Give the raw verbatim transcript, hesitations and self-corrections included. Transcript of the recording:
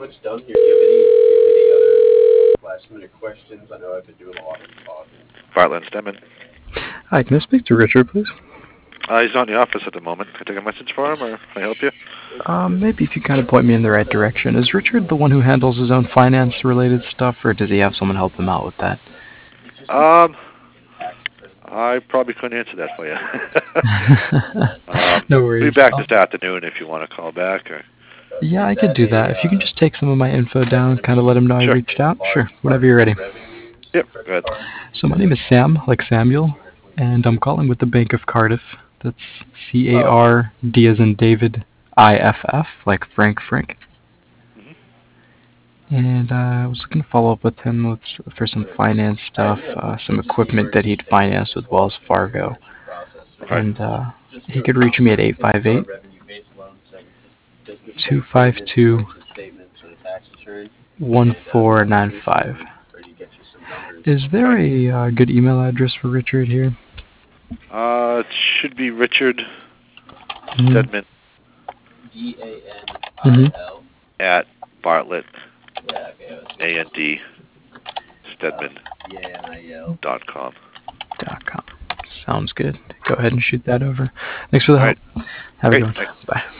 much done here. Do you have any, do you have any other last minute questions? I know I've been doing a lot of talking. Bartlett Stedman. Hi, can I speak to Richard, please? Uh, he's not in the office at the moment. Can I take a message for him, or can I help you? Um, maybe if you kind of point me in the right direction. Is Richard the one who handles his own finance-related stuff, or does he have someone help him out with that? Um, I probably couldn't answer that for you. um, No we'll be worries. back this afternoon if you want to call back. Or Yeah, I could do that. If you can just take some of my info down, kind of let him know I Sure. reached out. Sure, whenever you're ready. Yep, go ahead. So my name is Sam, like Samuel, and I'm calling with the Bank of Cardiff. That's C A R D as in David, I F F, like Frank Frank. Mhm. And uh, I was looking to follow up with him with, for some finance stuff, uh, some equipment that he'd financed with Wells Fargo. Okay. And uh, he could reach me at eight five eight, two five two, one four nine five. Is there a uh, good email address for Richard here? Uh, it should be Richard Mhm. Stedman Mhm. at Bartlett, A N D, Stedman dot com. Dot com. Sounds good. Go ahead and shoot that over. Thanks for the All help. right. Have a Great. good one. Thanks. Bye.